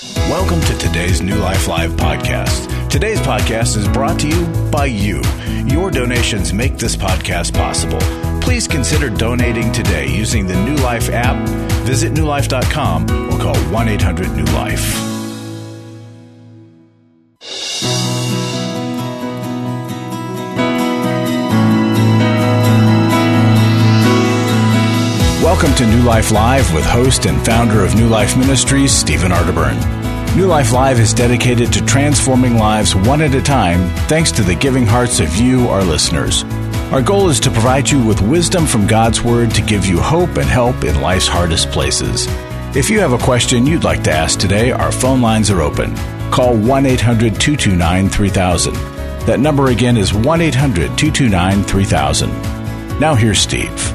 Welcome to today's New Life Live podcast. Today's podcast is brought to you by you. Your donations make this podcast possible. Please consider donating today using the New Life app. Visit newlife.com or call 1-800-NEW-LIFE. Welcome to New Life Live with host and founder of New Life Ministries, Stephen Arterburn. New Life Live is dedicated to transforming lives one at a time thanks to the giving hearts of you, our listeners. Our goal is to provide you with wisdom from God's Word to give you hope and help in life's hardest places. If you have a question you'd like to ask today, our phone lines are open. Call 1-800-229-3000. That number again is 1-800-229-3000. Now here's Steve.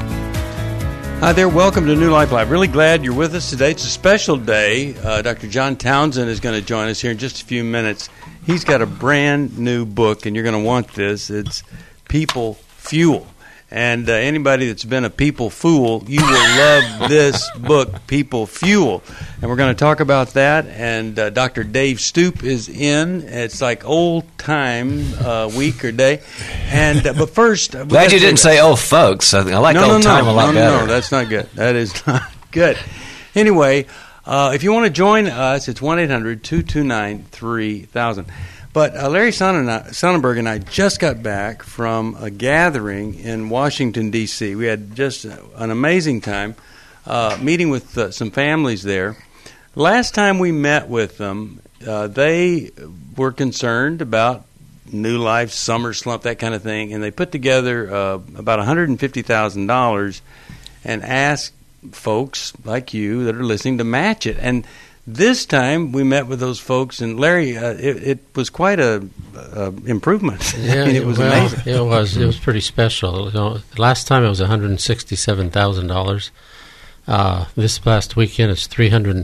Hi there. Welcome to New Life Live. Really glad you're with us today. It's a special day. Dr. John Townsend is going to join us here in just a few minutes. He's got a brand new book, and you're going to want this. It's People Fuel. And anybody that's been a people fool, you will love this book, People Fuel. And we're going to talk about that. And Dr. Dave Stoop is in. It's like old time week or day. And but first, glad you didn't say old folks. I like old time a lot better. No, that's not good. That is not good. Anyway, if you want to join us, it's 1-800-229-3000. But Larry Sonnenberg and I just got back from a gathering in Washington, D.C. We had just an amazing time meeting with some families there. Last time we met with them, they were concerned about New Life, summer slump, that kind of thing, and they put together about $150,000 and asked folks like you that are listening to match it. And this time we met with those folks, and Larry, it was quite a improvement. Yeah, I mean, it was amazing. It was pretty special. Last time it was $167,000. This past weekend it's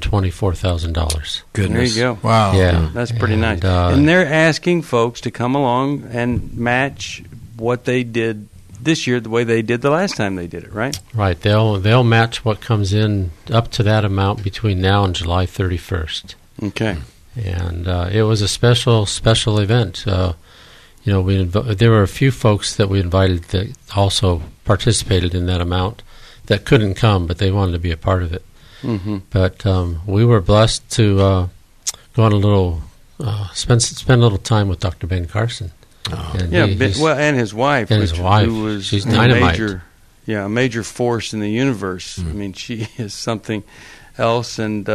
$324,000. Goodness, there you go. Wow, yeah, that's pretty nice. And they're asking folks to come along and match what they did this year the way they did the last time they did it, right? Right. They'll match what comes in up to that amount between now and July 31st. Okay. And it was a special event. There were a few folks that we invited that also participated in that amount that couldn't come, but they wanted to be a part of it. Mm-hmm. But we were blessed to go on a little spend a little time with Dr. Ben Carson. And and his wife, who was she's dynamite. A major force in the universe. I mean, she is something else, and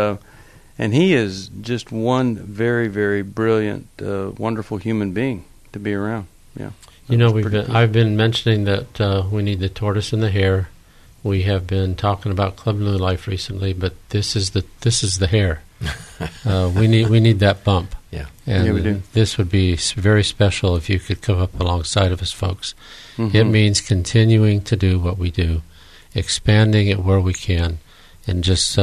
he is just one very, very brilliant, wonderful human being to be around. Yeah, I've been mentioning that we need the tortoise and the hare. We have been talking about Club New Life recently, but this is the hare. We need that bump. Yeah. And we do. This would be very special if you could come up alongside of us, folks. Mm-hmm. It means continuing to do what we do, expanding it where we can, and just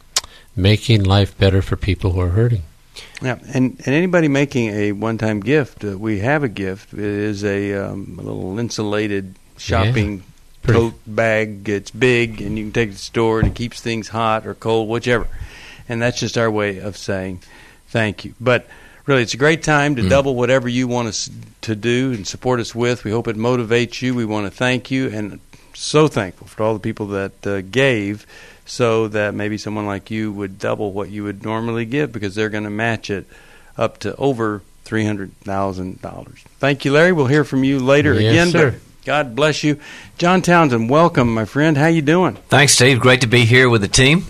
making life better for people who are hurting. Yeah, and anybody making a one-time gift, we have a gift. It is a little insulated shopping tote bag. It's big, and you can take it to the store, and it keeps things hot or cold, whichever. And that's just our way of saying thank you. But really, it's a great time to double whatever you want us to do and support us with. We hope it motivates you. We want to thank you, and so thankful for all the people that gave, so that maybe someone like you would double what you would normally give, because they're going to match it up to over $300,000. Thank you, Larry. We'll hear from you later again. Sir. But God bless you. John Townsend, welcome, my friend. How you doing? Thanks, Steve. Great to be here with the team.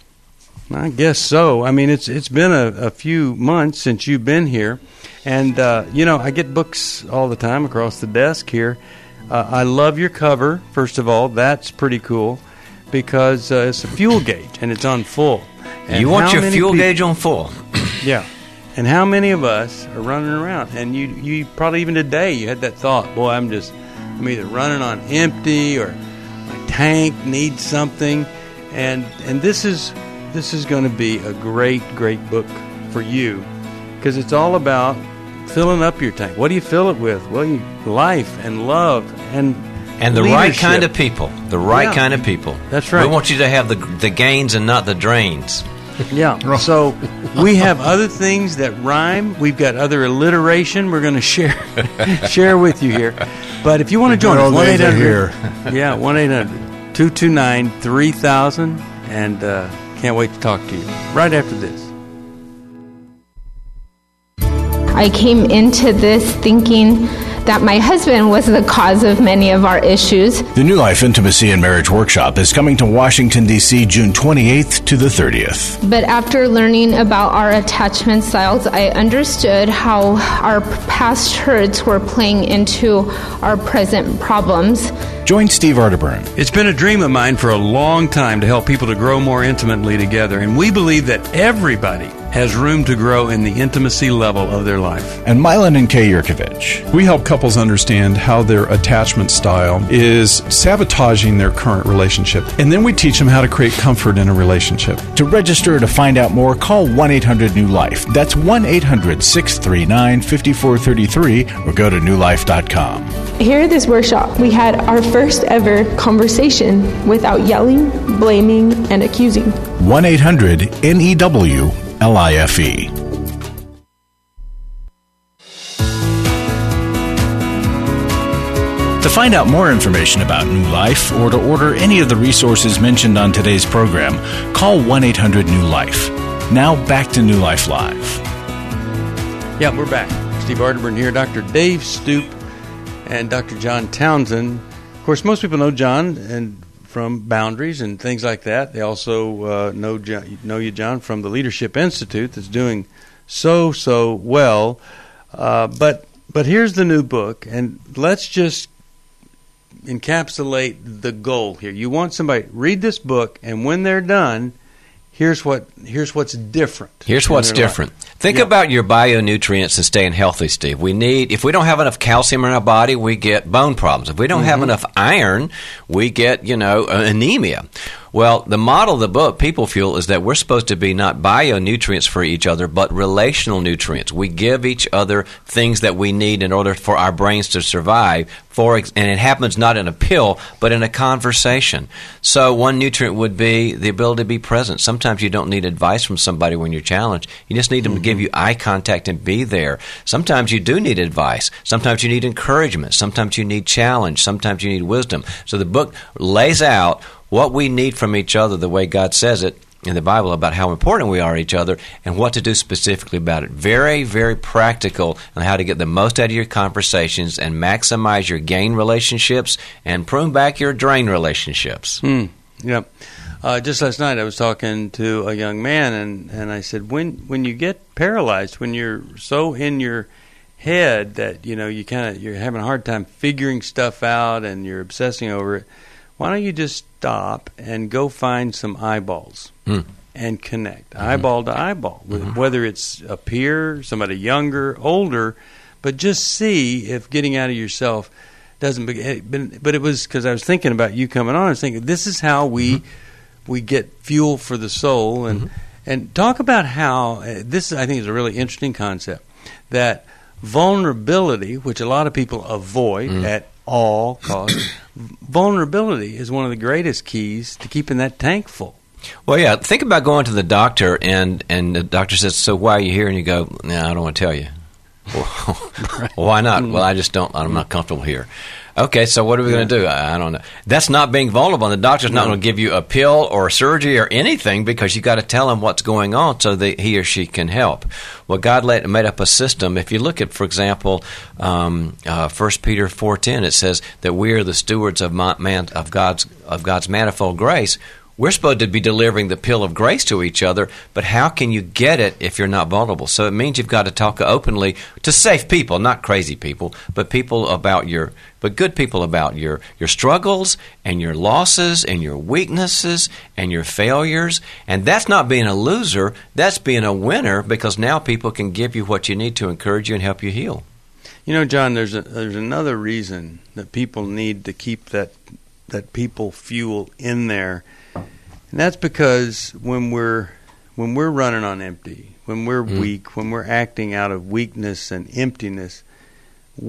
I guess so. I mean, it's been a few months since you've been here, and I get books all the time across the desk here. I love your cover. First of all, that's pretty cool, because it's a fuel gauge and it's on full. And you want your fuel gauge on full? Yeah. And how many of us are running around? And you probably even today you had that thought, boy, I'm either running on empty or my tank needs something, and this is going to be a great book for you, because it's all about filling up your tank. What do you fill it with? Well, life and love and the leadership. Right kind of people. The right kind of people. That's right. We want you to have the gains and not the drains. Yeah. So we have other things that rhyme. We've got other alliteration we're going to share with you here. But if you want to join us, 1-800 yeah, 1-800-229-3000, and can't wait to talk to you right after this. I came into this thinking that my husband was the cause of many of our issues. The New Life Intimacy and Marriage Workshop is coming to Washington, D.C., June 28th to the 30th. But after learning about our attachment styles, I understood how our past hurts were playing into our present problems. Join Steve Arterburn. It's been a dream of mine for a long time to help people to grow more intimately together, and we believe that everybody has room to grow in the intimacy level of their life. And Milan and Kay Yurkovich. We help couples understand how their attachment style is sabotaging their current relationship, and then we teach them how to create comfort in a relationship. To register or to find out more, call 1-800-NEW-LIFE. That's 1-800-639-5433, or go to newlife.com. Here at this workshop, we had our first ever conversation without yelling, blaming, and accusing. 1-800-NEWLIFE. To find out more information about New Life or to order any of the resources mentioned on today's program, call 1-800-NEW-LIFE. Now back to New Life Live. Yeah, we're back. Steve Arterburn here, Dr. Dave Stoop, and Dr. John Townsend. Of course, most people know John and from Boundaries and things like that. They also know you, John, from the Leadership Institute that's doing so well. But here's the new book, and let's just encapsulate the goal here. You want somebody read this book, and when they're done, here's what's different. Here's what's different. Think about your bionutrients and staying healthy, Steve. If we don't have enough calcium in our body, we get bone problems. If we don't have enough iron, we get, anemia. Well, the model of the book, People Fuel, is that we're supposed to be not bionutrients for each other, but relational nutrients. We give each other things that we need in order for our brains to survive, and it happens not in a pill, but in a conversation. So one nutrient would be the ability to be present. Sometimes you don't need advice from somebody when you're challenged. You just need them to give you eye contact and be there. Sometimes you do need advice. Sometimes you need encouragement. Sometimes you need challenge. Sometimes you need wisdom. So the book lays out what we need from each other the way God says it in the Bible about how important we are to each other and what to do specifically about it. Very, very practical on how to get the most out of your conversations and maximize your gain relationships and prune back your drain relationships. Yep. Just last night I was talking to a young man, and I said, when you get paralyzed, when you're so in your head that you're having a hard time figuring stuff out and you're obsessing over it, why don't you just stop and go find some eyeballs and connect, eyeball to eyeball, whether it's a peer, somebody younger, older, but just see if getting out of yourself doesn't. But it was because I was thinking about you coming on. I was thinking this is how we get fuel for the soul, and talk about how this I think is a really interesting concept, that vulnerability, which a lot of people avoid at all costs. Vulnerability is one of the greatest keys to keeping that tank full. Well, yeah. Think about going to the doctor, and the doctor says, "So why are you here?" And you go, "No, I don't want to tell you." Well, why not? Well, I just don't. I'm not comfortable here. Okay, so what are we going to do? I don't know. That's not being vulnerable. And the doctor's not going to give you a pill or surgery or anything because you got to tell him what's going on so that he or she can help. Well, God made up a system. If you look at, for example, 1 Peter 4:10, it says that we are the stewards of God's manifold grace. We're supposed to be delivering the pill of grace to each other, but how can you get it if you're not vulnerable? So it means you've got to talk openly to safe people, not crazy people, but good people about your struggles and your losses and your weaknesses and your failures. And that's not being a loser, that's being a winner, because now people can give you what you need to encourage you and help you heal. John, there's another reason that people need to keep that people fuel in there. And that's because when we're running on empty, when we're weak, when we're acting out of weakness and emptiness,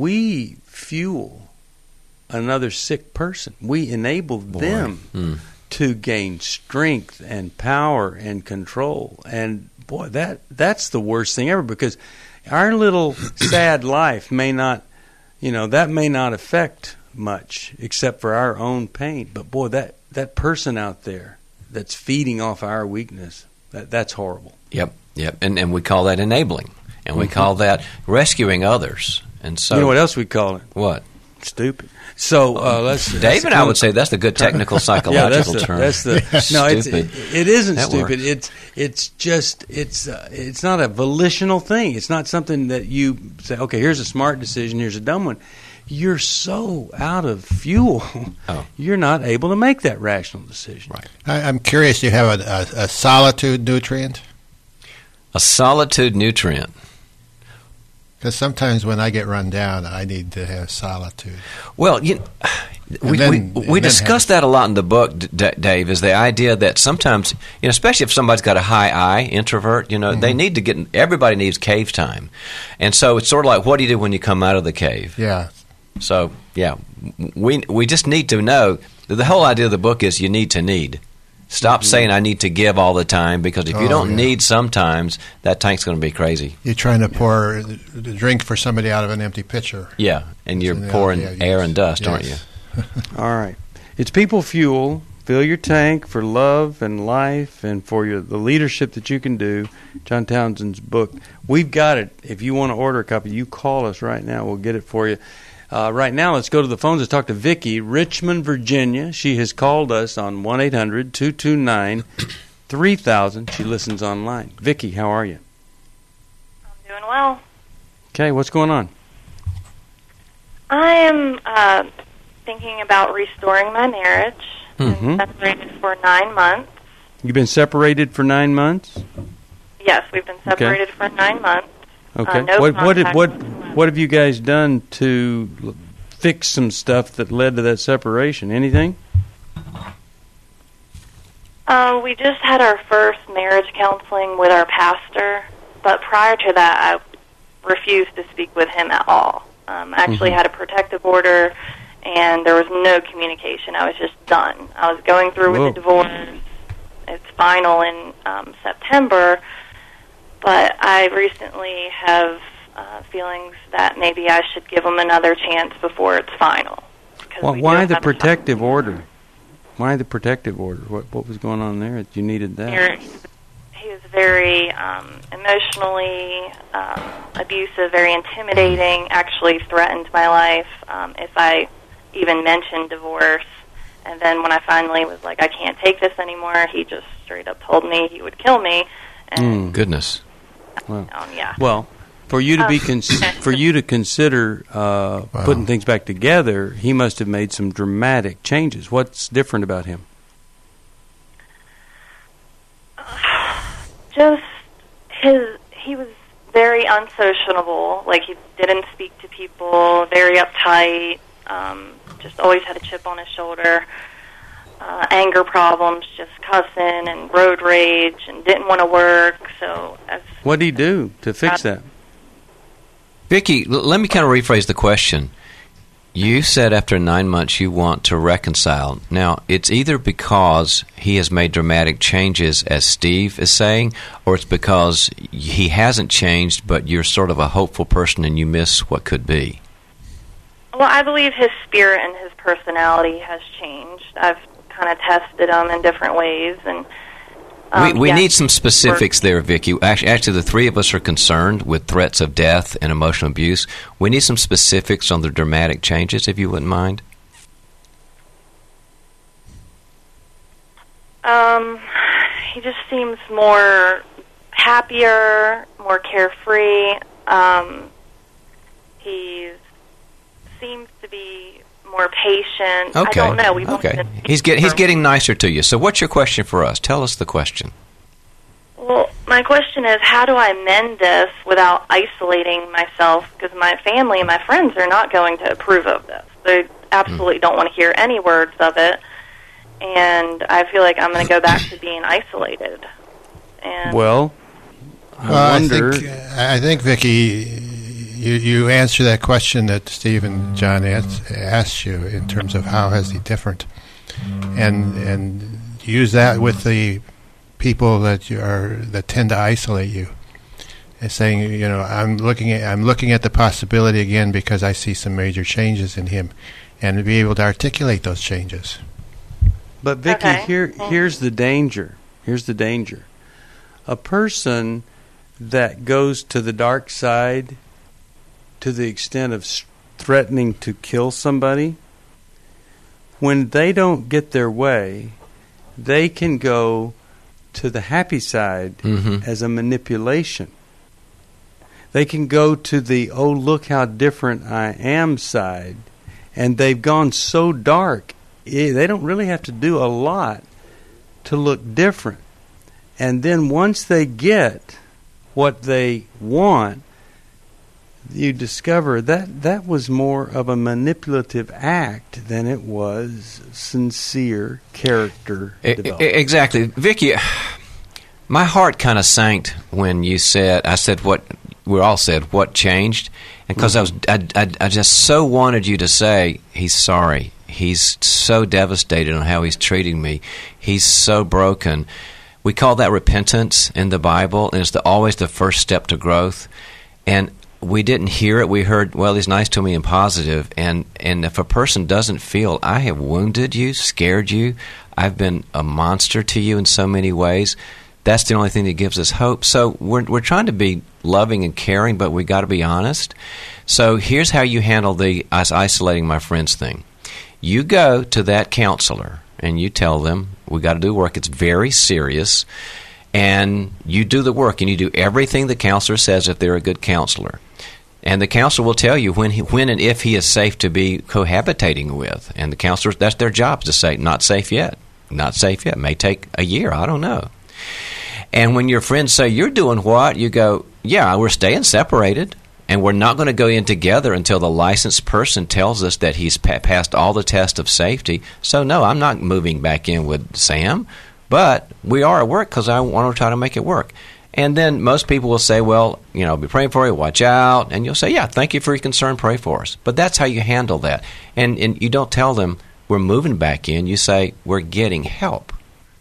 we fuel another sick person. We enable them to gain strength and power and control. And boy, that's the worst thing ever, because our little sad life may not, that may not affect much except for our own pain. But boy, that person out there that's feeding off our weakness, that's horrible. Yep. And we call that enabling. And we call that rescuing others. And so, you know what else we call it? What? Stupid. So Dave and I would say that's the good technical psychological term. That's the no. It isn't that stupid. Works. It's not a volitional thing. It's not something that you say, okay, here's a smart decision, here's a dumb one. You're so out of fuel, you're not able to make that rational decision. Right. I'm curious. Do you have a solitude nutrient? A solitude nutrient. Because sometimes when I get run down, I need to have solitude. Well, we discussed that a lot in the book, Dave, is the idea that sometimes, especially if somebody's got a high I, introvert, they need to everybody needs cave time. And so it's sort of like, what do you do when you come out of the cave? Yeah. So, we just need to know that the whole idea of the book is you need to need. Stop saying I need to give all the time, because if you don't need sometimes, that tank's going to be crazy. You're trying to pour the drink for somebody out of an empty pitcher. Yeah, and you're pouring air and dust, aren't you? All right. It's People Fuel. Fill your tank for love and life and for the leadership that you can do. John Townsend's book. We've got it. If you want to order a copy, you call us right now. We'll get it for you. Right now, let's go to the phones. Let's talk to Vicki, Richmond, Virginia. She has called us on 1-800-229-3000. She listens online. Vicki, how are you? I'm doing well. Okay, what's going on? I am thinking about restoring my marriage. Mm-hmm. I've been separated for 9 months. You've been separated for 9 months? Yes, we've been separated for 9 months. Okay. No What have you guys done to fix some stuff that led to that separation? Anything? We just had our first marriage counseling with our pastor, but prior to that, I refused to speak with him at all. I actually had a protective order, and there was no communication. I was just done. I was going through with the divorce. It's final in September. But I recently have feelings that maybe I should give him another chance before it's final. Well, why the protective order? Why the protective order? What was going on there that you needed that? He was very emotionally abusive, very intimidating, actually threatened my life if I even mentioned divorce. And then when I finally was like, I can't take this anymore, he just straight up told me he would kill me. And goodness. Well, yeah. Well, for you to for you to consider putting things back together, he must have made some dramatic changes. What's different about him? Just he was very unsociable. Like, he didn't speak to people. Very uptight. Just always had a chip on his shoulder. Anger problems, just cussing and road rage, and didn't want to work. So, what did he do to fix that? Vicki, let me kind of rephrase the question. You said after 9 months you want to reconcile. Now, it's either because he has made dramatic changes, as Steve is saying, or it's because he hasn't changed, but you're sort of a hopeful person and you miss what could be. Well, I believe his spirit and his personality has changed. I've kind of tested him in different ways, and we need some specifics there, Vicki. Actually, the three of us are concerned with threats of death and emotional abuse. We need some specifics on the dramatic changes, if you wouldn't mind. He just seems more happier, more carefree. He seems to be more patient. Okay. I don't know. He's getting nicer to you. So what's your question for us? Tell us the question. Well, my question is, how do I mend this without isolating myself? Because my family and my friends are not going to approve of this. They absolutely don't want to hear any words of it. And I feel like I'm going to go back to being isolated. And well, I wonder. I think, Vicki, you answer that question that Steve and John asked you in terms of how is he different, and use that with the people that tend to isolate you. And saying, I'm looking at the possibility again because I see some major changes in him, and to be able to articulate those changes. But Vicki, here's the danger. Here's the danger. A person that goes to the dark side to the extent of threatening to kill somebody, when they don't get their way, they can go to the happy side as a manipulation. They can go to the, oh, look how different I am side, and they've gone so dark, they don't really have to do a lot to look different. And then once they get what they want, you discover that was more of a manipulative act than it was sincere character development. Exactly. Vicki, my heart kind of sank when you said, we all said, what changed? And because I just so wanted you to say, he's sorry. He's so devastated on how he's treating me. He's so broken. We call that repentance in the Bible, and it's always the first step to growth. And we didn't hear it. We heard, well, he's nice to me and positive. And if a person doesn't feel, I have wounded you, scared you, I've been a monster to you in so many ways, that's the only thing that gives us hope. So we're trying to be loving and caring, but we got to be honest. So here's how you handle the isolating my friends thing. You go to that counselor and you tell them, we got to do work. It's very serious. And you do the work, and you do everything the counselor says if they're a good counselor. And the counselor will tell you when and if he is safe to be cohabitating with. And the counselors, that's their job, to say, not safe yet. Not safe yet. May take a year. I don't know. And when your friends say, you're doing what? You go, yeah, we're staying separated. And we're not going to go in together until the licensed person tells us that he's passed all the tests of safety. So, no, I'm not moving back in with Sam. But we are at work because I want to try to make it work. And then most people will say, well, I'll be praying for you, watch out. And you'll say, yeah, thank you for your concern, pray for us. But that's how you handle that. And you don't tell them we're moving back in. You say we're getting help.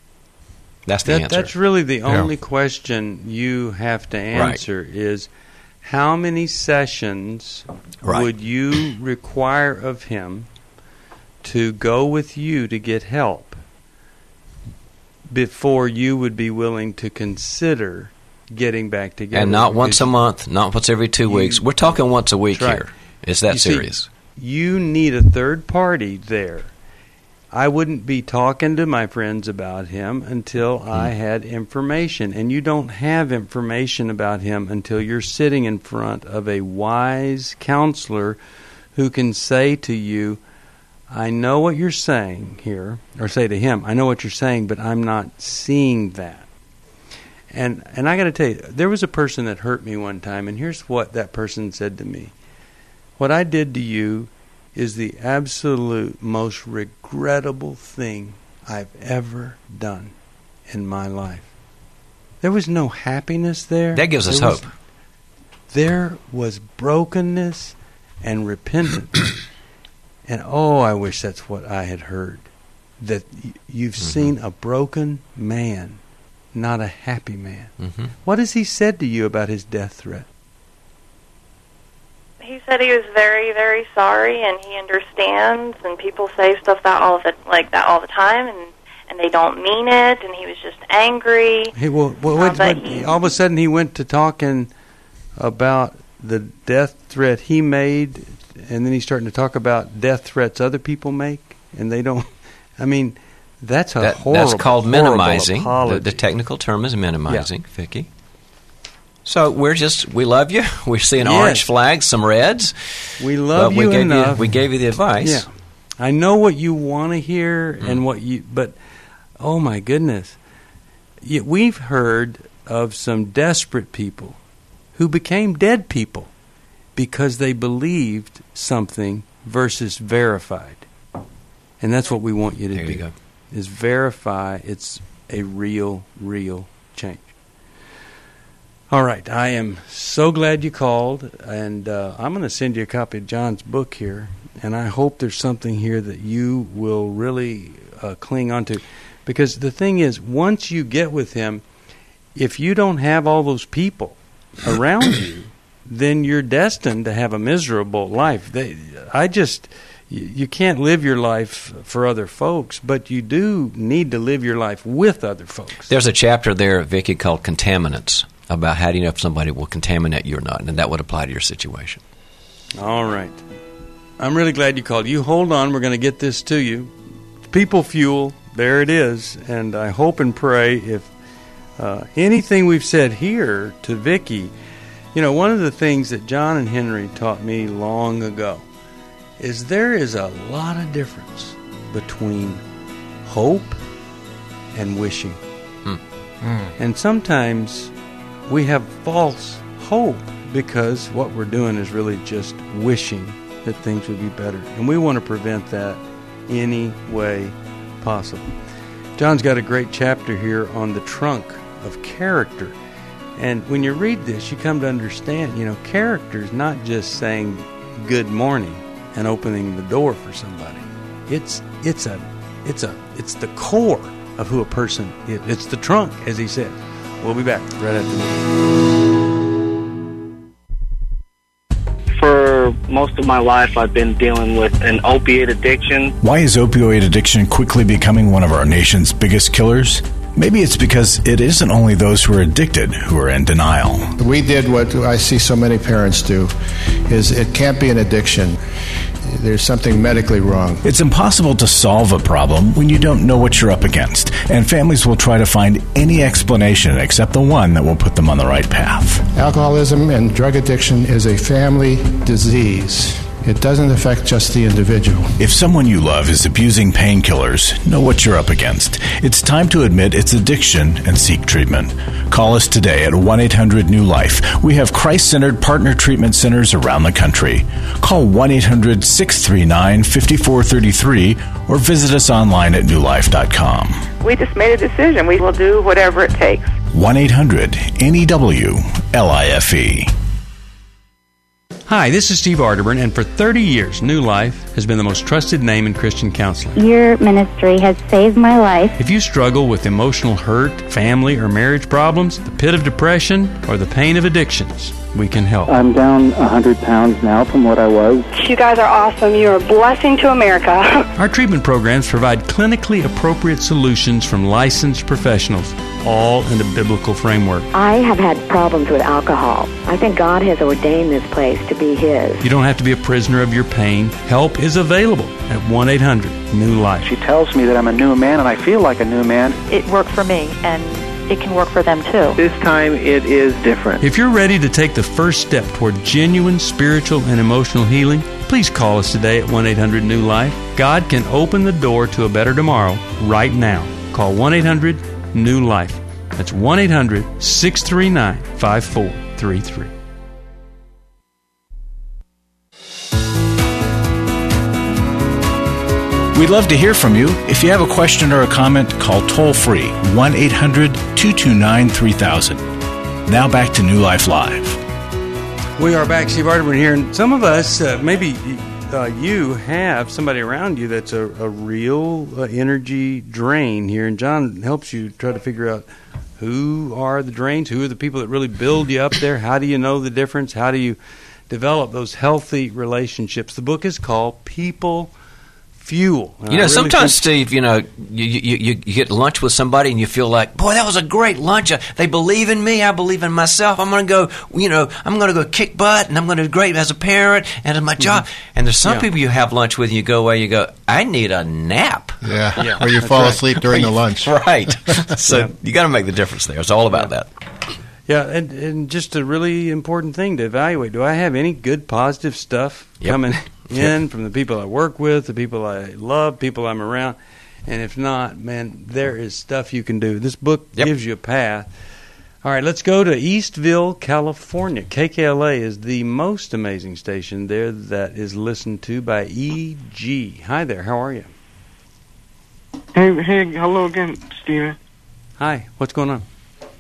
That's the answer. That's really the only question you have to answer is how many sessions would you require of him to go with you to get help before you would be willing to consider getting back together? And not once a month, not once every 2 weeks. We're talking once a week here. It's that serious. You need a third party there. I wouldn't be talking to my friends about him until I had information. And you don't have information about him until you're sitting in front of a wise counselor who can say to you, I know what you're saying here, or say to him, I know what you're saying, but I'm not seeing that. And I got to tell you, there was a person that hurt me one time, and here's what that person said to me. What I did to you is the absolute most regrettable thing I've ever done in my life. There was no happiness there. That gives us hope. There was brokenness and repentance. And I wish that's what I had heard. That you've seen a broken man, not a happy man. What has he said to you about his death threat? He said he was very, very sorry, and he understands. And people say stuff like that all the time, and they don't mean it. And he was just angry. Hey, all of a sudden he went to talking about the death threat he made. And then he's starting to talk about death threats other people make, and they don't. I mean, that's horrible. That's called minimizing. The technical term is minimizing, Vicki. So we love you. We're seeing orange flags, some reds. We love you enough. We gave you the advice. Yeah, I know what you want to hear and what you. But oh my goodness, we've heard of some desperate people who became dead people because they believed something versus verified. And that's what we want you to do. You go. Is verify it's a real change. All right. I am so glad you called, and I'm going to send you a copy of John's book here, and I hope there's something here that you will really cling on to. Because the thing is, once you get with him, if you don't have all those people around you, then you're destined to have a miserable life. You can't live your life for other folks, but you do need to live your life with other folks. There's a chapter there, Vicki, called Contaminants, about how do you know if somebody will contaminate you or not, and that would apply to your situation. All right. I'm really glad you called. You hold on. We're going to get this to you. People Fuel, there it is. And I hope and pray if anything we've said here to Vicki, one of the things that John and Henry taught me long ago is there is a lot of difference between hope and wishing. And sometimes we have false hope because what we're doing is really just wishing that things would be better. And we want to prevent that any way possible. John's got a great chapter here on the trunk of character. And when you read this, you come to understand, character is not just saying good morning and opening the door for somebody. It's the core of who a person is. It's the trunk, as he said. We'll be back right after this. For most of my life, I've been dealing with an opiate addiction. Why is opioid addiction quickly becoming one of our nation's biggest killers? Maybe it's because it isn't only those who are addicted who are in denial. We did what I see so many parents do, is it can't be an addiction. There's something medically wrong. It's impossible to solve a problem when you don't know what you're up against, and families will try to find any explanation except the one that will put them on the right path. Alcoholism and drug addiction is a family disease. It doesn't affect just the individual. If someone you love is abusing painkillers, know what you're up against. It's time to admit it's addiction and seek treatment. Call us today at 1-800-NEW-LIFE. We have Christ-centered partner treatment centers around the country. Call 1-800-639-5433 or visit us online at newlife.com. We just made a decision. We will do whatever it takes. 1-800-NEW-LIFE. Hi, this is Steve Arterburn, and for 30 years, New Life has been the most trusted name in Christian counseling. Your ministry has saved my life. If you struggle with emotional hurt, family or marriage problems, the pit of depression, or the pain of addictions, we can help. I'm down 100 pounds now from what I was. You guys are awesome. You're a blessing to America. Our treatment programs provide clinically appropriate solutions from licensed professionals, all in a biblical framework. I have had problems with alcohol. I think God has ordained this place to be His. You don't have to be a prisoner of your pain. Help is available at 1-800-NEW-LIFE. She tells me that I'm a new man, and I feel like a new man. It worked for me, and it can work for them too. This time it is different. If you're ready to take the first step toward genuine spiritual and emotional healing, please call us today at 1-800-NEW-LIFE. God can open the door to a better tomorrow right now. Call 1-800-NEW-LIFE. That's 1-800-639-5433. We'd love to hear from you. If you have a question or a comment, call toll-free 1-800-229-3000. Now back to New Life Live. We are back. Steve Arterburn here. And some of us, maybe you have somebody around you that's a real energy drain here. And John helps you try to figure out who are the drains, who are the people that really build you up there. How do you know the difference? How do you develop those healthy relationships? The book is called People Fuel. Sometimes, Steve, you get lunch with somebody and you feel like, boy, that was a great lunch. They believe in me. I believe in myself. I'm going to go, I'm going to go kick butt, and I'm going to do great as a parent and in my job. And there's some people you have lunch with and you go away, you go, I need a nap. Yeah. Or you fall asleep during the lunch. Right. So you got to make the difference there. It's all about that. Yeah, and just a really important thing to evaluate. Do I have any good, positive stuff coming in from the people I work with, the people I love, people I'm around? And if not, man, there is stuff you can do. This book gives you a path. All right, let's go to Eastville, California. KKLA is the most amazing station there that is listened to by EG. Hi there, how are you? Hey, hello again, Steven. Hi, what's going on?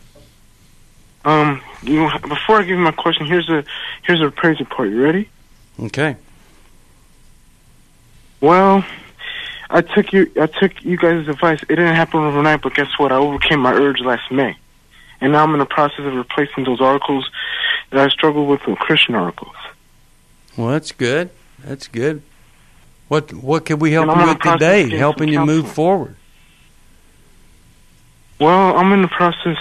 Before I give you my question, here's a praise report. You ready? Okay. Well, I took you guys' advice. It didn't happen overnight, but guess what? I overcame my urge last May, and now I'm in the process of replacing those articles that I struggled with Christian articles. Well, that's good. That's good. What can we help you with today? Helping you move forward. Well, I'm in the process.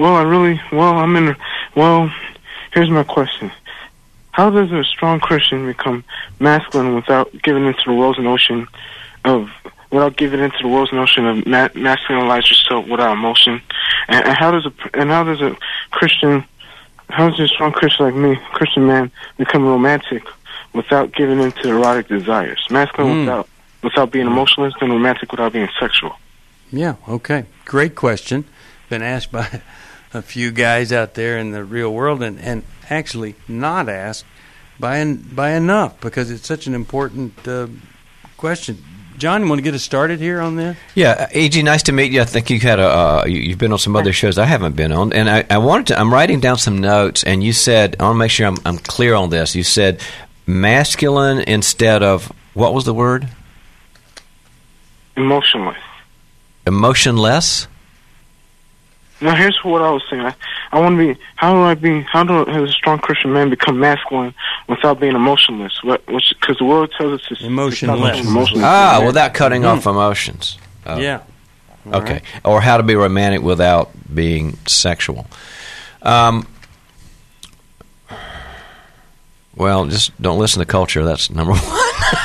Here's my question. How does a strong Christian become masculine without giving into the world's notion of masculinize yourself without emotion? And how does a strong Christian like me, Christian man, become romantic without giving into erotic desires? Masculine without being emotionless, and romantic without being sexual. Yeah, okay. Great question. Been asked by a few guys out there in the real world, and actually not asked by enough, because it's such an important question. John, you want to get us started here on this? Yeah, A.G., nice to meet you. I think you had you've been on some other shows I haven't been on, and I'm writing down some notes, and you said, I want to make sure I'm clear on this. You said masculine instead of, what was the word? Emotionless. Emotionless? Now, here's what I was saying. I want to be. How does a strong Christian man become masculine without being emotionless? Because the world tells us it's emotionless. Without cutting off emotions. Yeah. Okay. Right. Or how to be romantic without being sexual. Well, just don't listen to culture. That's number one.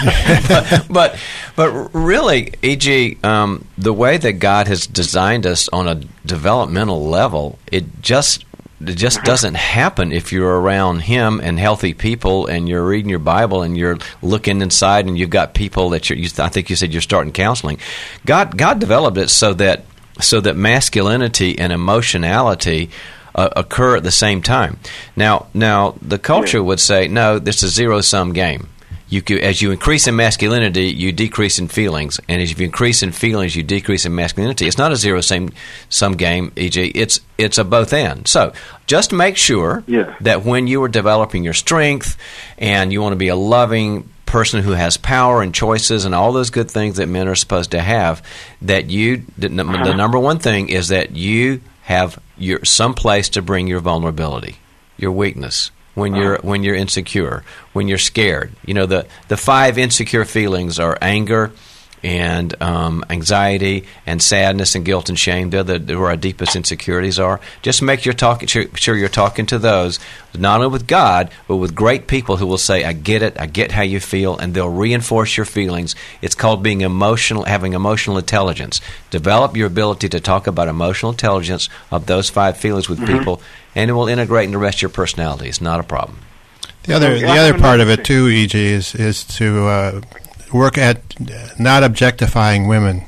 but really, E.G., the way that God has designed us on a developmental level, it just doesn't happen if you're around Him and healthy people, and you're reading your Bible and you're looking inside, and you've got people that I think you said you're starting counseling. God developed it so that masculinity and emotionality occur at the same time. Now the culture would say, no, this is a zero-sum game. As you increase in masculinity, you decrease in feelings, and as you increase in feelings, you decrease in masculinity. It's not a zero-sum game, E.G. It's a both and. So just make sure that when you are developing your strength and you want to be a loving person who has power and choices and all those good things that men are supposed to have, that the number one thing is that you have some place to bring your vulnerability, your weakness. When you're insecure, when you're scared. You know, the 5 insecure feelings are anger and anxiety and sadness and guilt and shame. They're where our deepest insecurities are. Just make sure you're talking to those, not only with God, but with great people who will say, I get it, I get how you feel, and they'll reinforce your feelings. It's called being emotional, having emotional intelligence. Develop your ability to talk about emotional intelligence of those 5 feelings with people, and it will integrate in the rest of your personality. It's not a problem. The other part of it too, E.G., is to work at not objectifying women,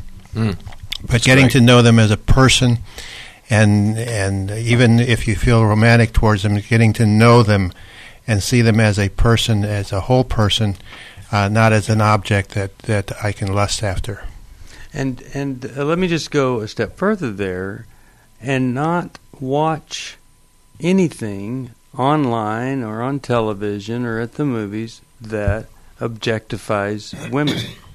but getting to know them as a person, and even if you feel romantic towards them, getting to know them and see them as a person, as a whole person, not as an object that I can lust after. And let me just go a step further there, and not watch anything online or on television or at the movies that objectifies women.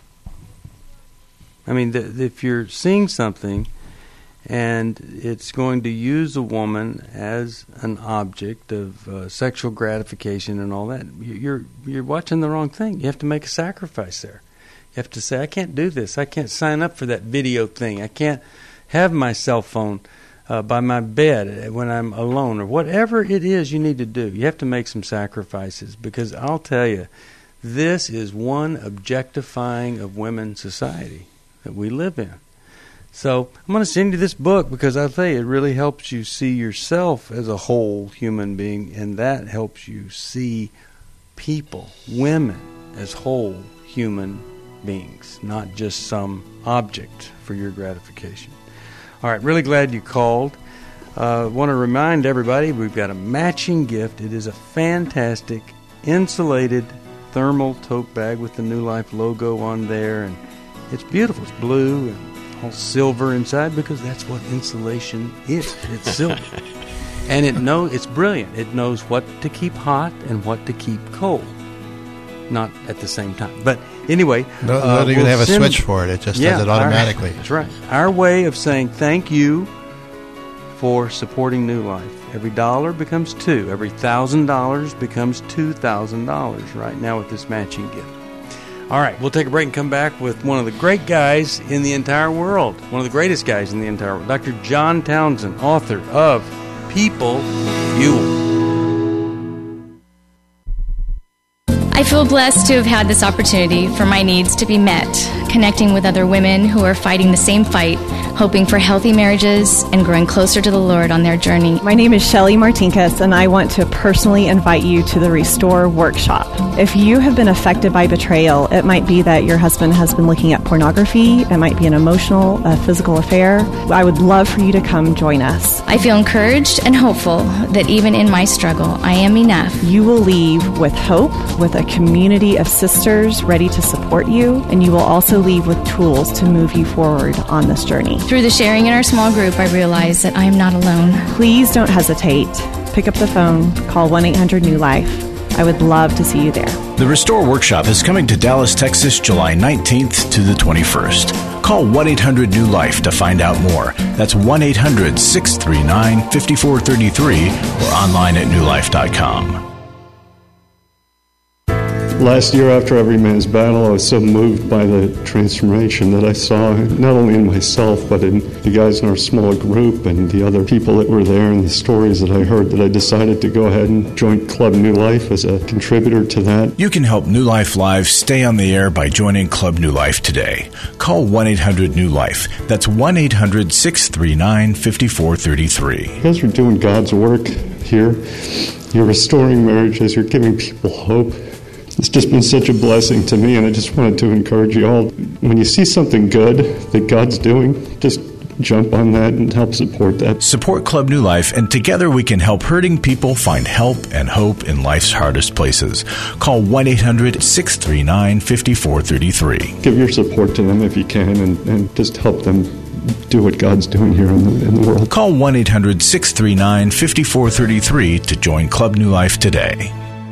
I mean, if you're seeing something and it's going to use a woman as an object of sexual gratification and all that, you're watching the wrong thing. You have to make a sacrifice there. You have to say, I can't do this. I can't sign up for that video thing. I can't have my cell phone by my bed when I'm alone, or whatever it is you need to do. You have to make some sacrifices, because I'll tell you, this is one objectifying of women society that we live in. So I'm going to send you this book, because I'll tell you, it really helps you see yourself as a whole human being, and that helps you see people, women, as whole human beings, not just some object for your gratification. All right, really glad you called. Want to remind everybody we've got a matching gift. It is a fantastic insulated thermal tote bag with the New Life logo on there, and it's beautiful. It's blue and all silver inside, because that's what insulation is. It's silver. And it's brilliant. It knows what to keep hot and what to keep cold. not at the same time. But anyway, don't even have a switch for it. It just does it automatically. That's right. Our way of saying thank you for supporting New Life. Every dollar becomes $2. Every $1,000 becomes $2,000 right now with this matching gift. All right, we'll take a break and come back with one of the great guys in the entire world, one of the greatest guys in the entire world, Dr. John Townsend, author of People Fuel. I feel blessed to have had this opportunity for my needs to be met, connecting with other women who are fighting the same fight, hoping for healthy marriages and growing closer to the Lord on their journey. My name is Shelly Martinkus, and I want to personally invite you to the Restore Workshop. If you have been affected by betrayal, it might be that your husband has been looking at pornography, it might be an emotional, physical affair. I would love for you to come join us. I feel encouraged and hopeful that even in my struggle, I am enough. You will leave with hope, with a community of sisters ready to support you, and you will also leave with tools to move you forward on this journey. Through the sharing in our small group, I realize that I am not alone. Please don't hesitate. Pick up the phone, call 1-800-NEW-LIFE. I would love to see you there. The Restore Workshop is coming to Dallas, Texas, July 19th to the 21st. Call 1-800-NEW-LIFE to find out more. That's 1-800-639-5433 or online at newlife.com. Last year, after Every Man's Battle, I was so moved by the transformation that I saw not only in myself, but in the guys in our small group and the other people that were there and the stories that I heard, that I decided to go ahead and join Club New Life as a contributor to that. You can help New Life Live stay on the air by joining Club New Life today. Call 1-800-NEW-LIFE. That's 1-800-639-5433. You guys are doing God's work here. You're restoring marriages. You're giving people hope. It's just been such a blessing to me, and I just wanted to encourage you all. When you see something good that God's doing, just jump on that and help support that. Support Club New Life, and together we can help hurting people find help and hope in life's hardest places. Call 1-800-639-5433. Give your support to them if you can, and just help them do what God's doing here in the world. Call 1-800-639-5433 to join Club New Life today.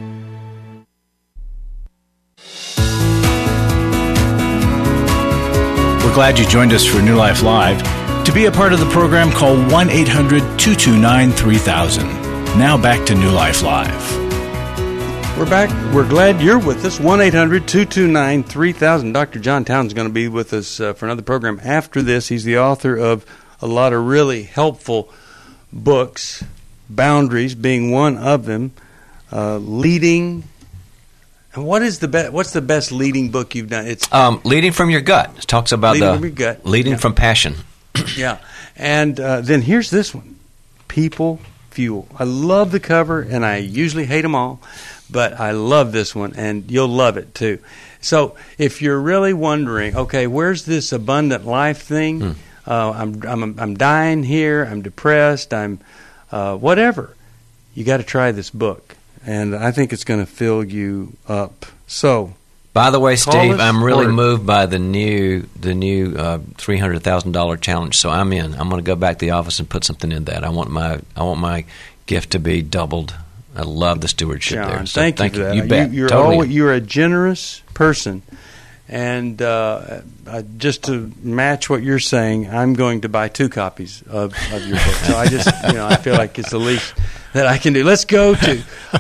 We're glad you joined us for New Life Live. To be a part of the program, call 1-800-229-3000. Now back to New Life Live. We're back. We're glad you're with us. 1-800-229-3000. Dr. John Townsend is going to be with us for another program after this. He's the author of a lot of really helpful books, Boundaries being one of them, Leading. And what's the best leading book you've done? It's Leading from Your Gut. It talks about leading from passion. Yeah. And then here's this one, People Fuel. I love the cover, and I usually hate them all, but I love this one, and you'll love it too. So if you're really wondering, okay, where's this abundant life thing? I'm dying here. I'm depressed. I'm whatever. You got to try this book. And I think it's going to fill you up. So, by the way, Steve, I'm really moved by the new $300,000 challenge. So I'm in. I'm going to go back to the office and put something in that. I want my gift to be doubled. I love the stewardship John, there. So thank you for that. You bet. You're a generous person. And just to match what you're saying, I'm going to buy 2 copies of your book. So I just, I feel like it's the least that I can do. Let's go to,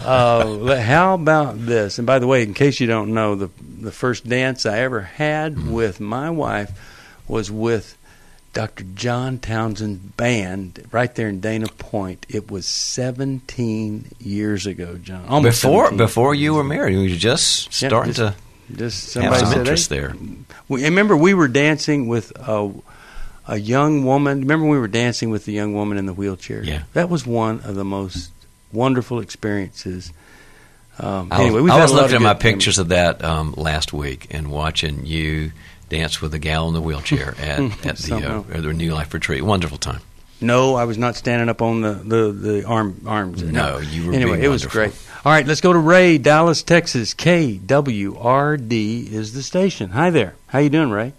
how about this? And by the way, in case you don't know, the first dance I ever had with my wife was with Dr. John Townsend's band right there in Dana Point. It was 17 years ago, John. Almost before you were married, you were just starting to just have some interest there. Remember, we were dancing with a young woman. Remember, we were dancing with the young woman in the wheelchair. Yeah, that was one of the most wonderful experiences. Anyway, I was looking at my pictures of that last week and watching you dance with the gal in the wheelchair at the New Life retreat. Wonderful time. No, I was not standing up on the arms. No, you were. Anyway, being it was great. All right, let's go to Ray, Dallas, Texas. KWRD is the station. Hi there. How you doing, Ray?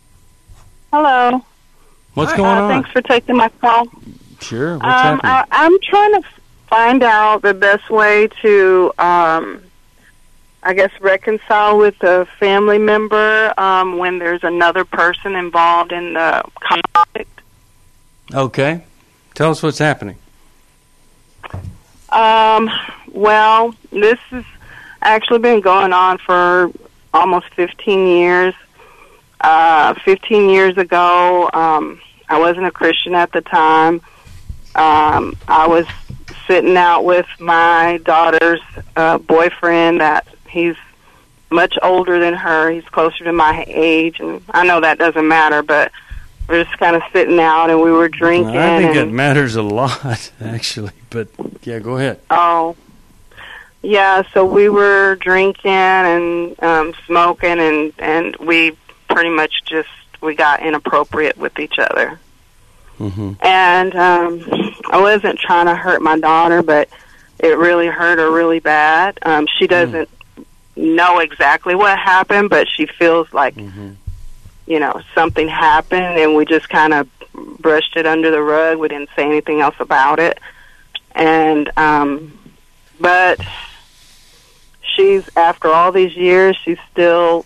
Hello. What's going on? Thanks for taking my call. Sure. What's happening? I'm trying to find out the best way to I guess, reconcile with a family member when there's another person involved in the conflict. Okay. Tell us what's happening. Well, this has actually been going on for almost 15 years. 15 years ago, I wasn't a Christian at the time. I was sitting out with my daughter's boyfriend. That he's much older than her. He's closer to my age, and I know that doesn't matter, but we're just kind of sitting out, and we were drinking. I think it matters a lot, actually. But, yeah, go ahead. Oh, yeah, so we were drinking and smoking, and we pretty much we got inappropriate with each other. Mm-hmm. And I wasn't trying to hurt my daughter, but it really hurt her really bad. She doesn't know exactly what happened, but she feels like, something happened, and we just kind of brushed it under the rug. We didn't say anything else about it. And, but after all these years, she's still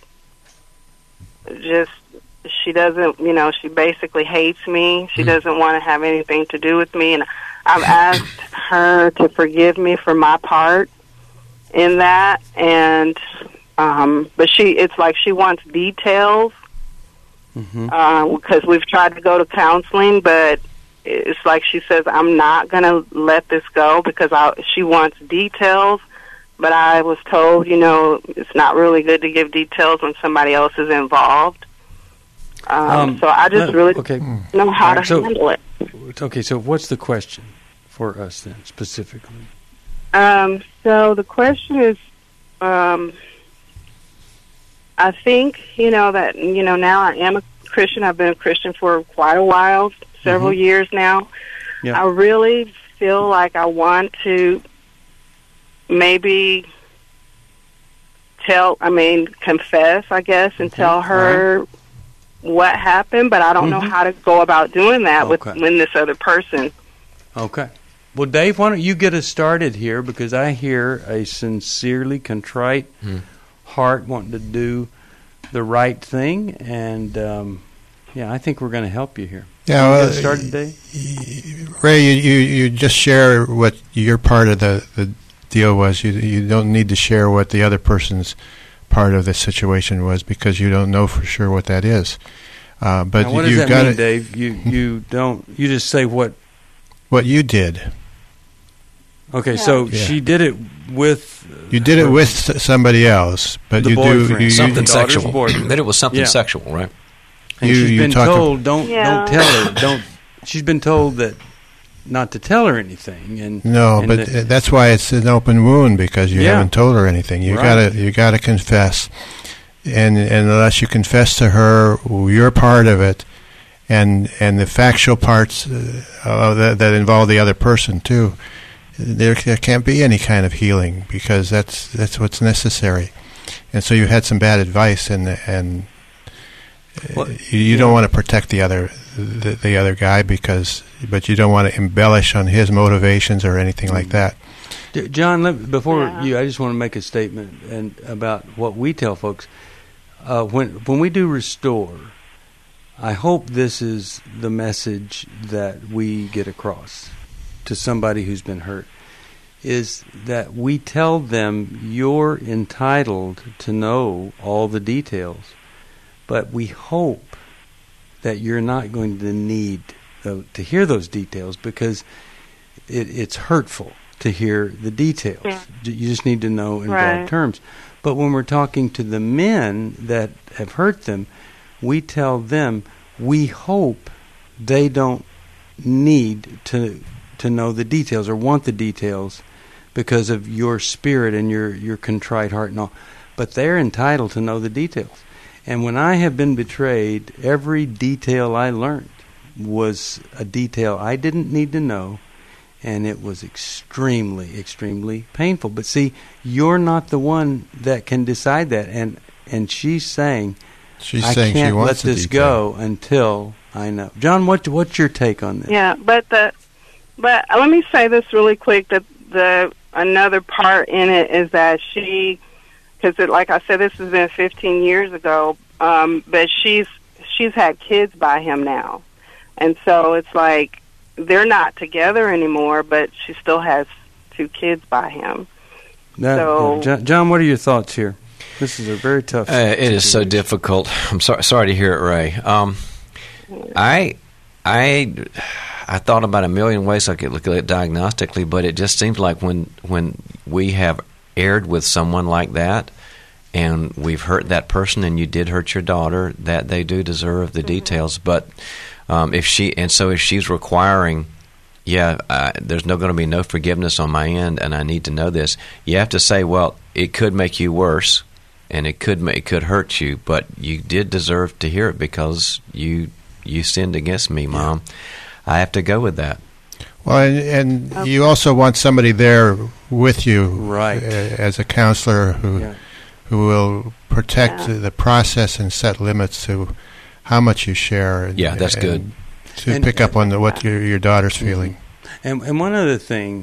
she doesn't, she basically hates me. She doesn't want to have anything to do with me. And I've asked her to forgive me for my part in that. And, but it's like she wants details. Because we've tried to go to counseling, but it's like she says, I'm not going to let this go because she wants details. But I was told, it's not really good to give details when somebody else is involved. So I just really don't know how to handle it. Okay, so what's the question for us then, specifically? So the question is, I think, that, now I am a Christian. I've been a Christian for quite a while, several years now. Yeah. I really feel like I want to maybe confess, I guess, and tell her what happened, but I don't know how to go about doing that when this other person. Okay. Well, Dave, why don't you get us started here, because I hear a sincerely contrite heart wanting to do the right thing, and I think we're going to help you here. Yeah, well, get us started, Dave? Ray, you just share what your part of the deal was. You don't need to share what the other person's part of the situation was, because you don't know for sure what that is. But now, what does that mean, Dave? You don't. You just say what you did. Okay, so she did it with. You did it with somebody else, but you boyfriend. do something sexual. That it was something sexual, right? And she's been told don't tell her. She's been told that not to tell her anything. And that's why it's an open wound, because you haven't told her anything. You gotta confess, and unless you confess to her your part of it, and the factual parts that involve the other person too. There can't be any kind of healing, because that's what's necessary. And so you had some bad advice, and you don't want to protect the other guy, but you don't want to embellish on his motivations or anything like that. John, before I just want to make a statement about what we tell folks. When we do Restore, I hope this is the message that we get across to somebody who's been hurt, is that we tell them you're entitled to know all the details, but we hope that you're not going to need to hear those details, because it's hurtful to hear the details. Yeah. You just need to know in broad terms. But when we're talking to the men that have hurt them, we tell them we hope they don't need to know the details or want the details because of your spirit and your contrite heart and all. But they're entitled to know the details. And when I have been betrayed, every detail I learned was a detail I didn't need to know, and it was extremely, extremely painful. But see, you're not the one that can decide that. And she's saying I can't let this go until I know. John, what's your take on this? Yeah, but let me say this really quick, that the another part in it is that she because, like I said, this has been 15 years ago. But she's had kids by him now, and so it's like they're not together anymore. But she still has 2 kids by him. John, what are your thoughts here? This is a very tough. It is so difficult. I'm sorry to hear it, Ray. I thought about a million ways I could look at it diagnostically, but it just seems like when we have erred with someone like that, and we've hurt that person, and you did hurt your daughter, that they do deserve the details. But if she's requiring, there's going to be no forgiveness on my end, and I need to know this. You have to say, well, it could make you worse, and it could hurt you, but you did deserve to hear it because you sinned against me, Mom. I have to go with that. Well, and you also want somebody there with you, right, as a counselor who will protect the process and set limits to how much you share. That's good. To pick up on what your daughter's feeling. And one other thing,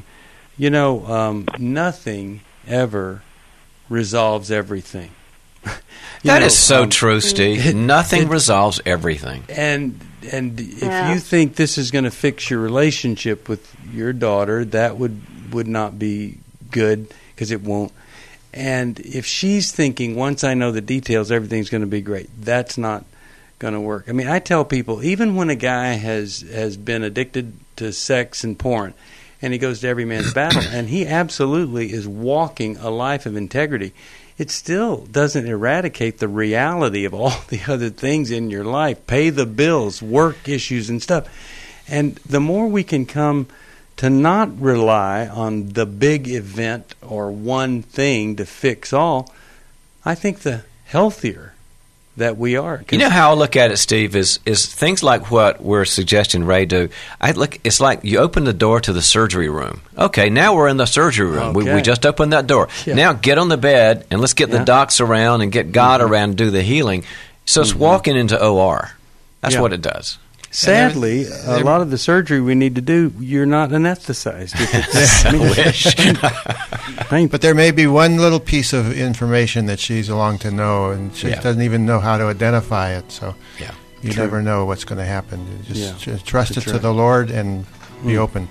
nothing ever resolves everything. That is so true, Steve. Nothing resolves everything. And if you think this is going to fix your relationship with your daughter, that would not be good, because it won't. And if she's thinking, once I know the details, everything's going to be great, that's not going to work. I mean, I tell people, even when a guy has been addicted to sex and porn, and he goes to every man's battle, and he absolutely is walking a life of integrity, it still doesn't eradicate the reality of all the other things in your life. Pay the bills, work issues and stuff. And the more we can come to not rely on the big event or one thing to fix all, I think the healthier that we are. You know how I look at it, Steve, is things like what we're suggesting Ray do. It's like you open the door to the surgery room. Okay, now we're in the surgery room. Okay. We just opened that door. Yeah. Now get on the bed and let's get the docs around and get God around and do the healing. So it's walking into OR. That's what it does. Sadly, a lot of the surgery we need to do, you're not anesthetized. I wish. But there may be one little piece of information that she's along to know, and she doesn't even know how to identify it. So you never know what's going to happen. Just trust it to the Lord and be open.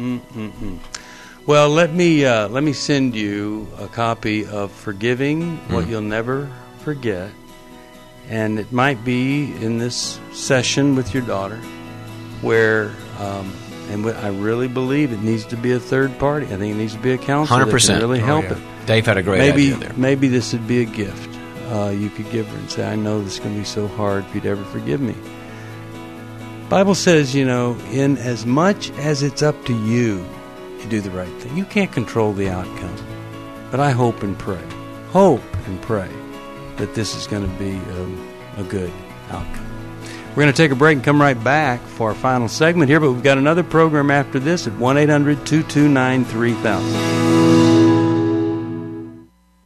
Well, let me send you a copy of Forgiving What You'll Never Forget. And it might be in this session with your daughter where, and I really believe it needs to be a third party. I think it needs to be a counselor 100%. that can really help it. Dave had a great idea there. Maybe this would be a gift you could give her and say, I know this is going to be so hard if you'd ever forgive me. Bible says, in as much as it's up to you to do the right thing. You can't control the outcome. But I hope and pray that this is going to be a good outcome. We're going to take a break and come right back for our final segment here, but we've got another program after this at 1-800-229-3000.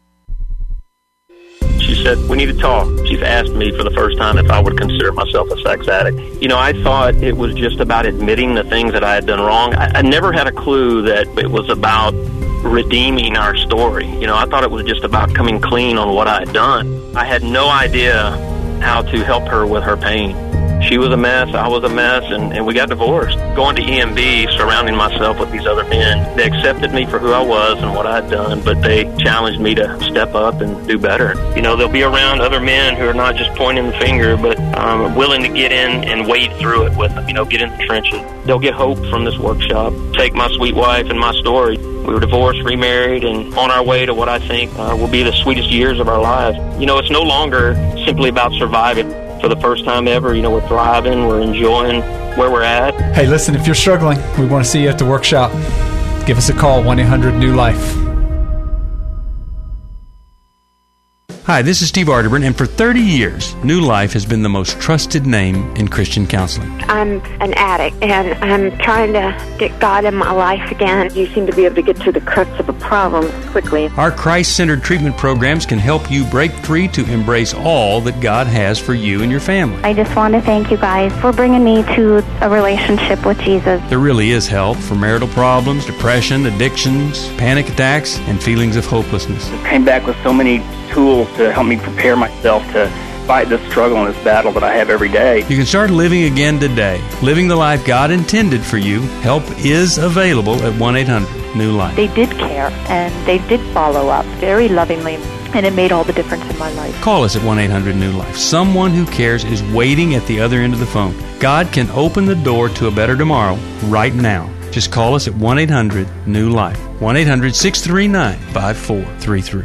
She said, we need to talk. She's asked me for the first time if I would consider myself a sex addict. I thought it was just about admitting the things that I had done wrong. I never had a clue that it was about redeeming our story. I thought it was just about coming clean on what I had done. I had no idea how to help her with her pain. She was a mess, I was a mess, and we got divorced. Going to EMB, surrounding myself with these other men, they accepted me for who I was and what I had done, but they challenged me to step up and do better. They'll be around other men who are not just pointing the finger, but willing to get in and wade through it with them, get in the trenches. They'll get hope from this workshop. Take my sweet wife and my story. We were divorced, remarried, and on our way to what I think will be the sweetest years of our lives. It's no longer simply about surviving. For the first time ever, we're thriving, we're enjoying where we're at. Hey, listen, if you're struggling, we want to see you at the workshop. Give us a call, 1-800-NEW-LIFE. Hi, this is Steve Arterburn, and for 30 years, New Life has been the most trusted name in Christian counseling. I'm an addict, and I'm trying to get God in my life again. You seem to be able to get to the crux of a problem quickly. Our Christ-centered treatment programs can help you break free to embrace all that God has for you and your family. I just want to thank you guys for bringing me to a relationship with Jesus. There really is help for marital problems, depression, addictions, panic attacks, and feelings of hopelessness. I came back with so many tools to help me prepare myself to fight this struggle and this battle that I have every day. You can start living again today, living the life God intended for you. Help is available at 1-800-NEW-LIFE. They did care, and they did follow up very lovingly, and it made all the difference in my life. Call us at 1-800-NEW-LIFE. Someone who cares is waiting at the other end of the phone. God can open the door to a better tomorrow right now. Just call us at 1-800-NEW-LIFE. 1-800-639-5433.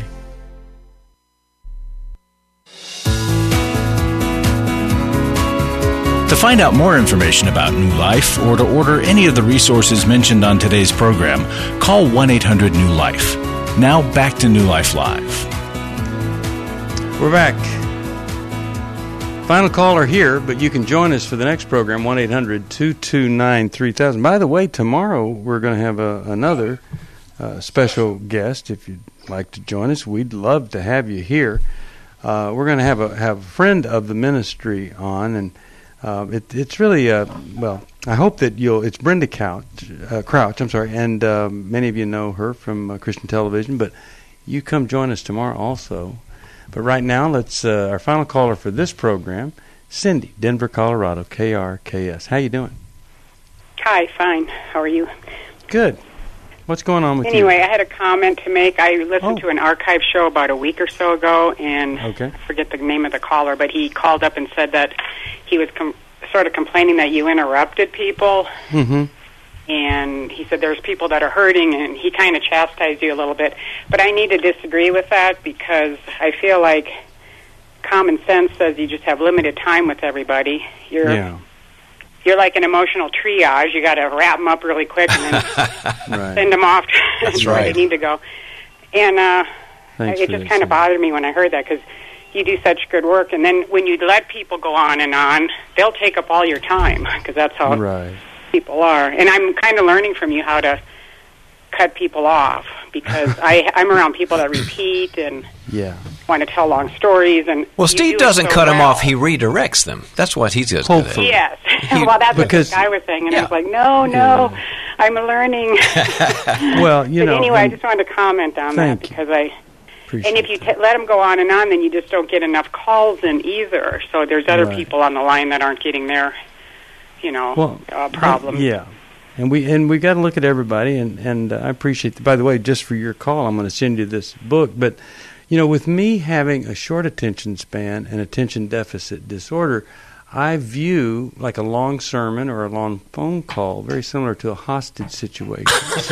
To find out more information about New Life or to order any of the resources mentioned on today's program, call 1-800-NEW-LIFE. Now back to New Life Live. We're back. Final caller here, but you can join us for the next program, 1-800-229-3000. By the way, tomorrow we're going to have another special guest. If you'd like to join us, we'd love to have you here. We're going to have a friend of the ministry on, and it's really, well, I hope that it's Brenda Crouch, and many of you know her from Christian television, but you come join us tomorrow also. But right now, let's our final caller for this program, Cindy, Denver, Colorado, KRKS. How you doing? Hi, fine. How are you? Good. What's going on with you? Anyway, I had a comment to make. I listened to an archive show about a week or so ago, and I forget the name of the caller, but he called up and said that he was sort of complaining that you interrupted people. Mm-hmm. And he said there's people that are hurting, and he kind of chastised you a little bit. But I need to disagree with that because I feel like common sense says you just have limited time with everybody. You're like an emotional triage. You got to wrap them up really quick and then send them off to where they need to go. And it just kind of bothered me when I heard that because you do such good work. And then when you let people go on, they'll take up all your time because that's how people are. And I'm kind of learning from you how to cut people off because I'm around people that repeat and want to tell long stories. And well, Steve doesn't cut them off; he redirects them. That's what he's just good at. Yes, well, that's what this guy was saying, and I was like, no, I'm learning. Well, but anyway, I just wanted to comment on that because and if you let them go on, then you just don't get enough calls in either. So there's other people on the line that aren't getting their, problems. And we got to look at everybody, and I appreciate. By the way, just for your call, I'm going to send you this book. But with me having a short attention span and attention deficit disorder, I view like a long sermon or a long phone call very similar to a hostage situation. So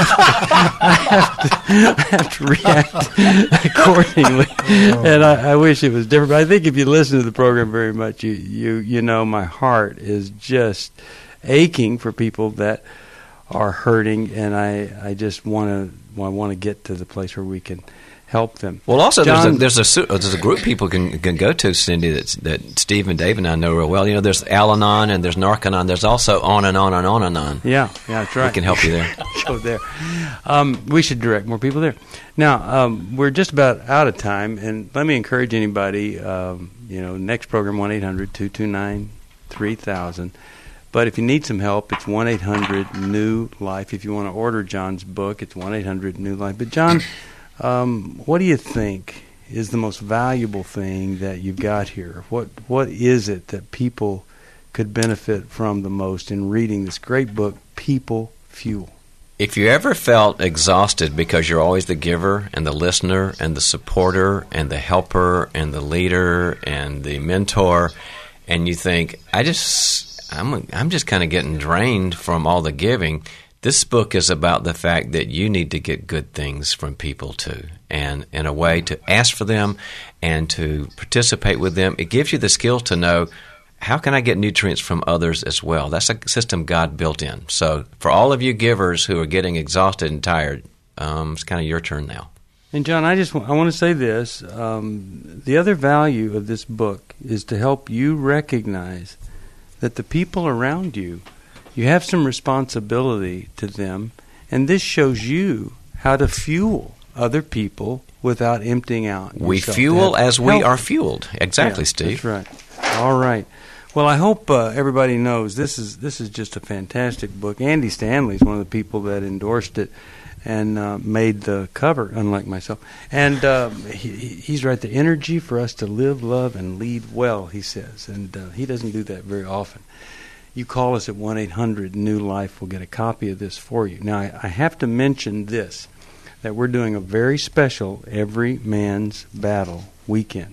I have to react accordingly, and I wish it was different. But I think if you listen to the program very much, you know my heart is just aching for people that are hurting, and I just want to get to the place where we can help them. Well, also there's a group people can go to, Cindy, that Steve and Dave and I know real well. There's Al-Anon and there's Narconon. There's also On and On and On and On. Yeah, that's right. We can help you there. Go there. We should direct more people there. Now we're just about out of time, and let me encourage anybody. Next program 1-800-229-3000. But if you need some help, it's 1-800-NEW-LIFE. If you want to order John's book, it's 1-800-NEW-LIFE. But John, what do you think is the most valuable thing that you've got here? What is it that people could benefit from the most in reading this great book, People Fuel? If you ever felt exhausted because you're always the giver and the listener and the supporter and the helper and the leader and the mentor, and you think, I'm just kind of getting drained from all the giving, this book is about the fact that you need to get good things from people too, and in a way to ask for them and to participate with them. It gives you the skills to know, how can I get nutrients from others as well? That's a system God built in. So for all of you givers who are getting exhausted and tired, it's kind of your turn now. And John, I want to say this. The other value of this book is to help you recognize that the people around you, you have some responsibility to them, and this shows you how to fuel other people without emptying out. We fuel as we are fueled. Exactly, yeah, Steve. That's right. All right. Well, I hope everybody knows this is just a fantastic book. Andy Stanley is one of the people that endorsed it and made the cover, unlike myself. And he's right. The energy for us to live, love, and lead well, he says. And he doesn't do that very often. You call us at 1-800-NEW-LIFE. We'll get a copy of this for you. Now, I have to mention this, that we're doing a very special Every Man's Battle weekend.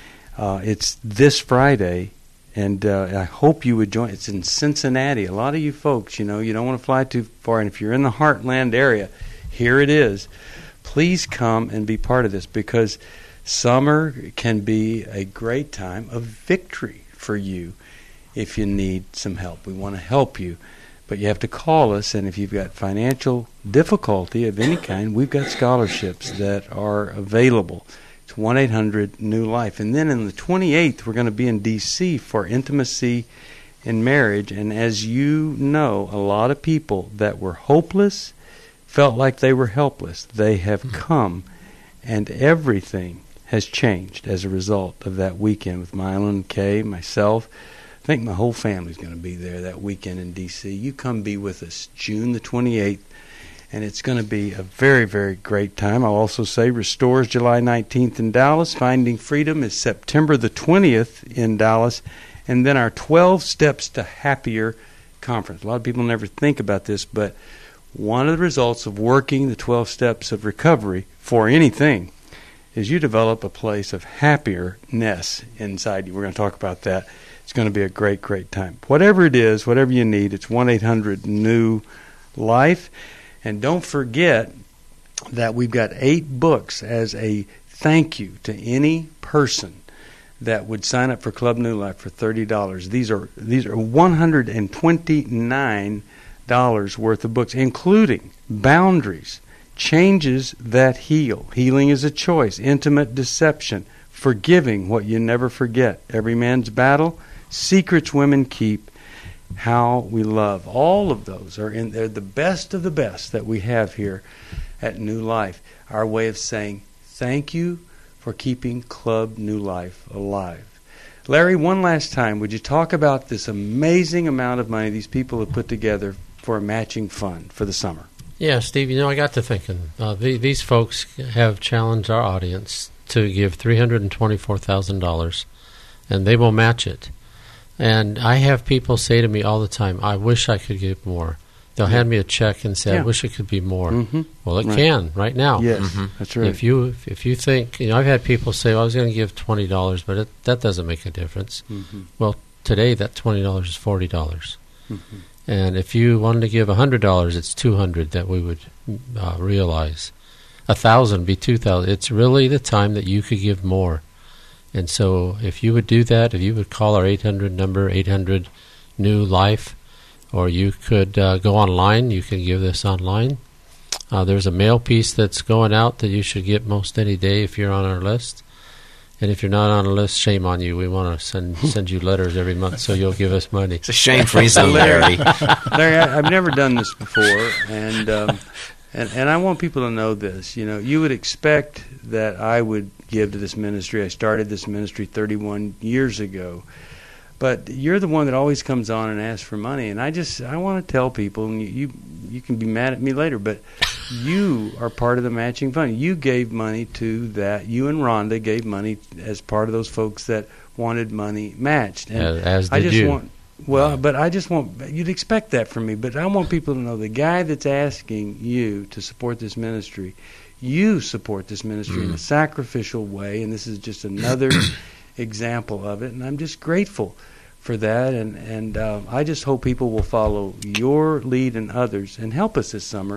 It's this Friday, and I hope you would join. It's in Cincinnati. A lot of you folks, you don't want to fly too far, and if you're in the Heartland area, here it is. Please come and be part of this, because summer can be a great time of victory for you if you need some help. We want to help you, but you have to call us, and if you've got financial difficulty of any kind, we've got scholarships that are available. It's 1-800-NEW-LIFE. And then on the 28th, we're going to be in D.C. for Intimacy in Marriage, and as you know, a lot of people that were hopeless felt like they were helpless. They have come, and everything has changed as a result of that weekend with Mylan, Kay, myself. I think my whole family's going to be there that weekend in D.C. You come be with us June the 28th, and it's going to be a very, very great time. I'll also say Restore is July 19th in Dallas. Finding Freedom is September the 20th in Dallas. And then our 12 Steps to Happier conference. A lot of people never think about this, but one of the results of working the 12 steps of recovery for anything is you develop a place of happiness inside you. We're going to talk about that. It's going to be a great, great time. Whatever it is, whatever you need, it's 1-800-NEW-LIFE. And don't forget that we've got 8 books as a thank you to any person that would sign up for Club New Life for $30. These are $129 worth of books, including Boundaries, Changes That Heal, Healing is a Choice, Intimate Deception, Forgiving What You Never Forget, Every Man's Battle, Secrets Women Keep, How We Love. All of those are in there, the best of the best that we have here at New Life. Our way of saying thank you for keeping Club New Life alive. Larry, one last time, would you talk about this amazing amount of money these people have put together for a matching fund for the summer? Yeah, Steve, I got to thinking. These folks have challenged our audience to give $324,000, and they will match it. And I have people say to me all the time, I wish I could give more. They'll hand me a check and say, I wish it could be more. Mm-hmm. Well, it can right now. Yes, that's right. If you think, I've had people say, well, I was going to give $20, but that doesn't make a difference. Mm-hmm. Well, today that $20 is $40. Mm-hmm. And if you wanted to give $100, it's $200 that we would realize. 1,000 be 2,000. It's really the time that you could give more. And so if you would do that, if you would call our 800 number, 800-NEW-LIFE, or you could go online, you can give this online. There's a mail piece that's going out that you should get most any day if you're on our list. And if you're not on a list, shame on you. We want to send you letters every month so you'll give us money. It's a shame-free zone, Larry. Larry, I've never done this before, and I want people to know this. You would expect that I would give to this ministry. I started this ministry 31 years ago. But you're the one that always comes on and asks for money, and I want to tell people, and you can be mad at me later, but you are part of the matching fund. You gave money to that. You and Rhonda gave money as part of those folks that wanted money matched. And as did you. But I just want, you'd expect that from me, but I want people to know the guy that's asking you to support this ministry, you support this ministry in a sacrificial way, and this is just another example of it, and I'm just grateful for that, and I just hope people will follow your lead and others and help us this summer.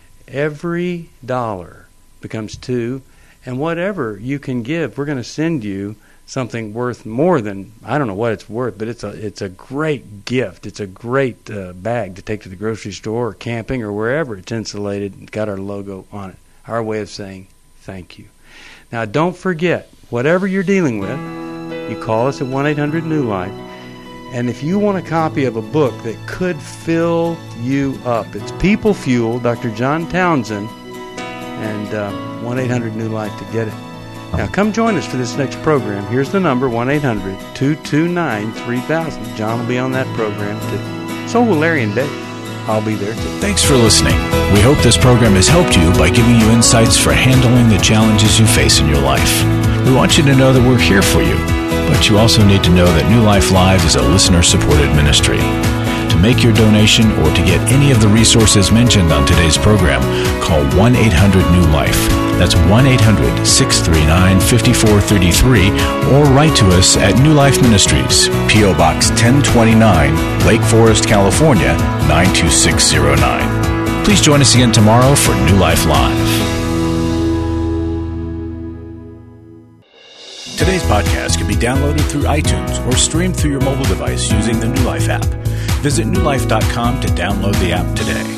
Every dollar becomes $2, and whatever you can give, we're going to send you something worth more than, I don't know what it's worth, but it's a great gift. It's a great bag to take to the grocery store or camping or wherever. It's insulated, got our logo on it. Our way of saying Thank you. Now, don't forget, whatever you're dealing with, you call us at 1-800-NEW-LIFE. And if you want a copy of a book that could fill you up, it's People Fuel, Dr. John Townsend, and 1-800-NEW-LIFE to get it. Now, come join us for this next program. Here's the number, 1-800-229-3000. John will be on that program, too. So will Larry and Dave. I'll be there, too. Thanks for listening. We hope this program has helped you by giving you insights for handling the challenges you face in your life. We want you to know that we're here for you, but you also need to know that New Life Live is a listener-supported ministry. To make your donation or to get any of the resources mentioned on today's program, call 1-800-NEW-LIFE. That's 1-800-639-5433, or write to us at New Life Ministries, P.O. Box 1029, Lake Forest, California, 92609. Please join us again tomorrow for New Life Live. Today's podcast can be downloaded through iTunes or streamed through your mobile device using the New Life app. Visit newlife.com to download the app today.